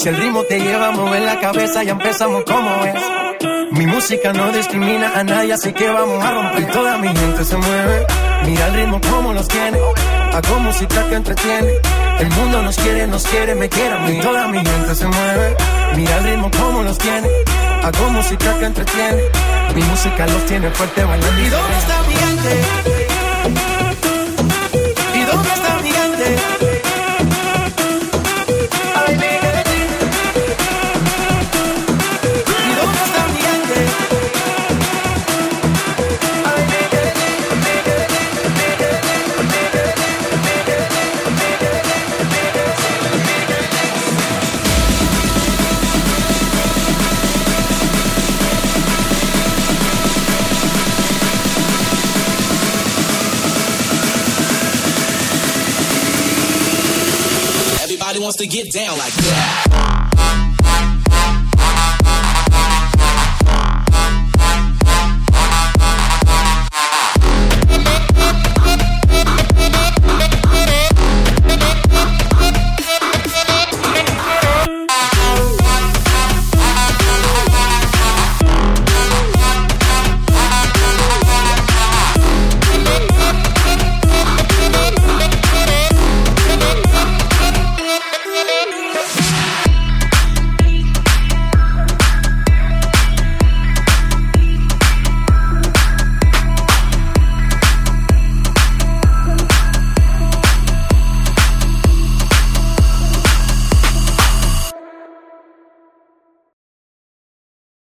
Si el ritmo te lleva a mover la cabeza, ya empezamos como es. Mi música no discrimina a nadie, así que vamos a romper. Y toda mi gente se mueve, mira el ritmo como los tiene. Hago música que entretiene. El mundo nos quiere, me quiere a mí. Y toda mi gente se mueve, mira el ritmo como los tiene. Hago música que entretiene. Mi música los tiene fuerte bailando. ¿Y dónde está mi gente? ¿Y dónde está mi gente? Wants to get down like that.